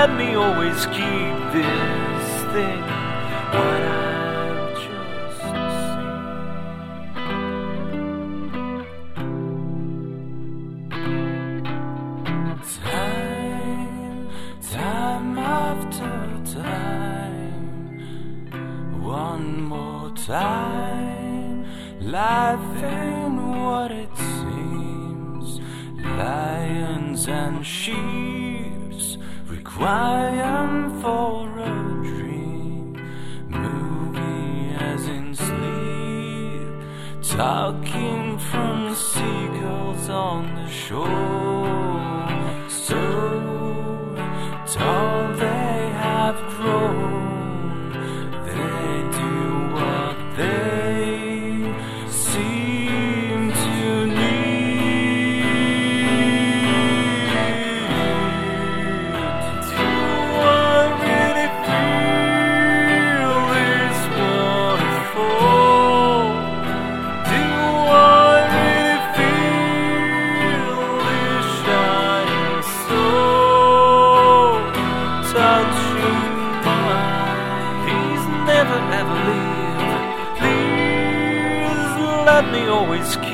let me always keep this thing what I've just seen. Time after time, one more time, life ain't what it seems. Lions and sheep requiem for a dream. Movie as in sleep, talking from seagulls on the shore. So tall they have grown, they do what they seem to need. Do I really feel this waterfall? Do I really feel this shining soul touching mine? Please never ever leave. Please let me always